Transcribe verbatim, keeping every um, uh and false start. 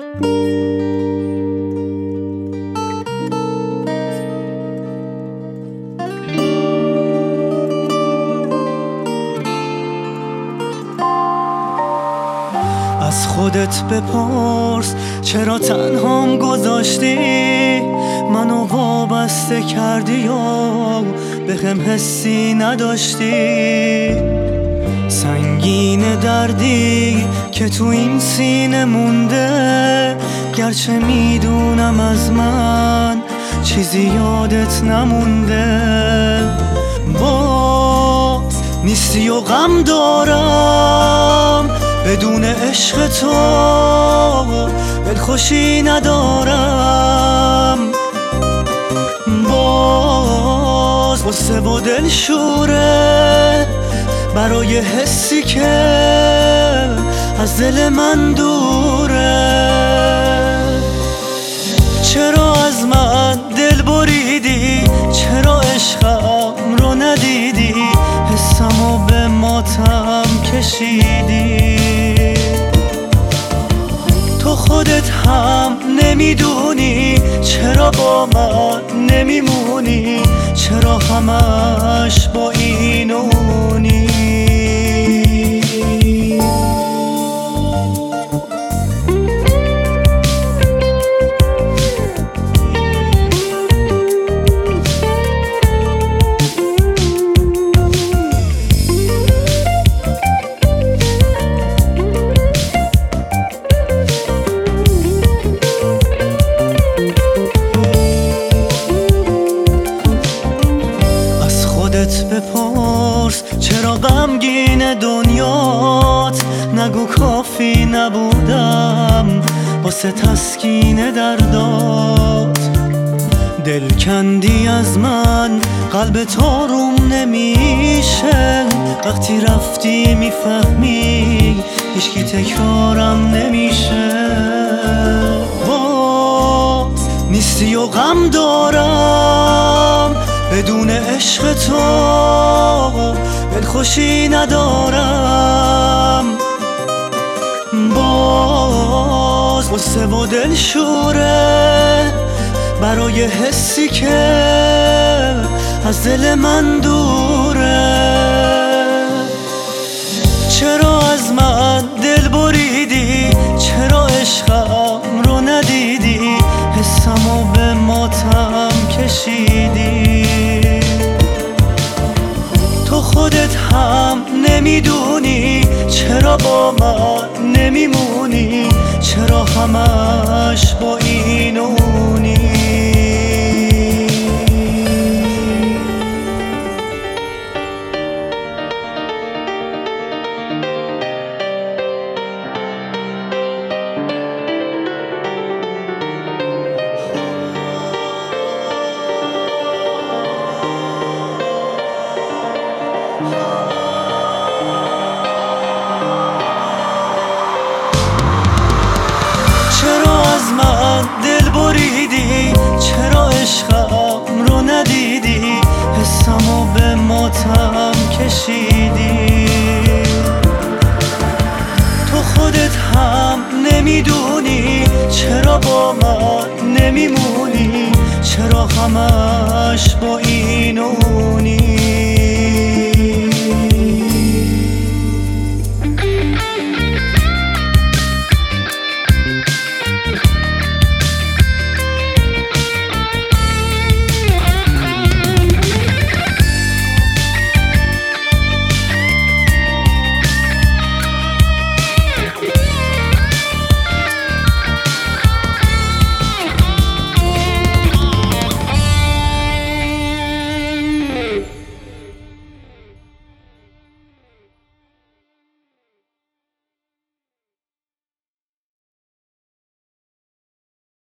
از خودت بپرس چرا تنهام گذاشتی، منو وابسته کردی و بهم حسی نداشتی. سنگین دردی که تو این سینه مونده، گرچه میدونم از من چیزی یادت نمونده. باز نیستی و غم دارم، بدون عشق تو دلخوشی ندارم. باز غصه و دلشوره برای حسی که از دل من دوره. چرا از من دل بریدی، چرا عشقم رو ندیدی، حسمو به ماتم کشیدی. تو خودت هم نمیدونی چرا با من نمیمونی، چرا همش با اینونی. بپرس چرا غمگین دنیات، نگو کافی نبودم واسه تسکین دردات. دل کندی از من، قلب تو روم نمیشه، وقتی رفتی میفهمی هیچکی تکرارم نمیشه. باز نیستی و غم دارم، بدون عشق تو دلخوشی ندارم. باز غصه و دلشوره برای حسی که از دل من دوره. چرا از من دل بریدی، چرا عشقم رو ندیدی، حسمو به ماتم کشیدی. تو خودت هم نمیدونی چرا با من نمیمونی، چرا همش با اینونی. چرا از من دل بریدی، چرا عشقم رو ندیدی، حسمو به ماتم کشیدی. تو خودت هم نمیدونی چرا با من نمیمونی، چرا همش با اینو